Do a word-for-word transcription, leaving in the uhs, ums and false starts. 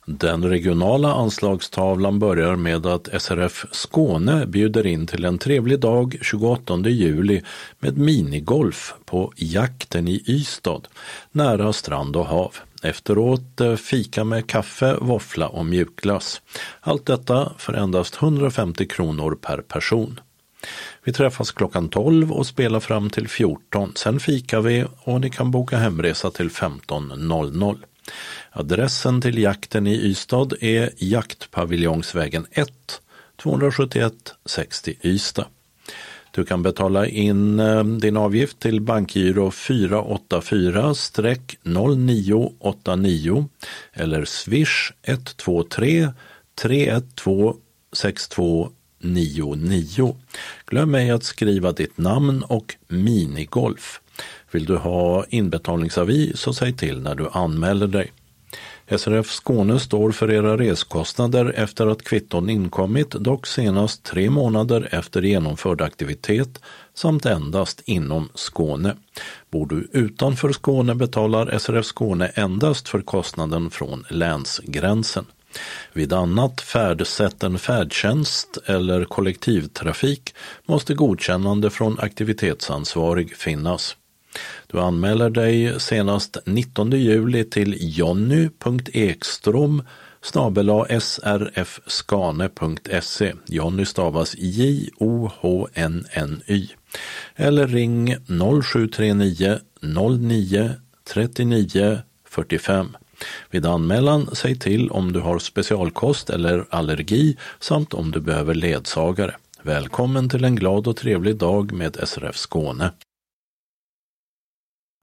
Den regionala anslagstavlan börjar med att S R F Skåne bjuder in till en trevlig dag tjugoåttonde juli med minigolf på Jakten i Ystad, nära strand och hav. Efteråt fika med kaffe, våffla och mjukglass. Allt detta för endast hundrafemtio kronor per person. Vi träffas klockan tolv och spelar fram till fjorton. Sen fikar vi och ni kan boka hemresa till femton noll noll. Adressen till Jakten i Ystad är Jaktpaviljongsvägen ett, tvåhundrasjuttioett sextio Ystad. Du kan betala in din avgift till bankgiro fyra åtta fyra noll nio åtta nio eller swish ett två tre tre ett två sex två nio nio. Glöm ej att skriva ditt namn och minigolf. Vill du ha inbetalningsavi så säg till när du anmäler dig. S R F Skåne står för era reskostnader efter att kvitton inkommit, dock senast tre månader efter genomförd aktivitet samt endast inom Skåne. Bor du utanför Skåne betalar S R F Skåne endast för kostnaden från länsgränsen. Vid annat färdsätt än färdtjänst eller kollektivtrafik måste godkännande från aktivitetsansvarig finnas. Du anmäler dig senast nittonde juli till jonny punkt ekstrom snabel-a s r f skane punkt se. Jonny stavas J O H N N Y. Eller ring noll sju tre nio noll nio tre nio fyra fem. Vid anmälan säg till om du har specialkost eller allergi samt om du behöver ledsagare. Välkommen till en glad och trevlig dag med S R F Skåne.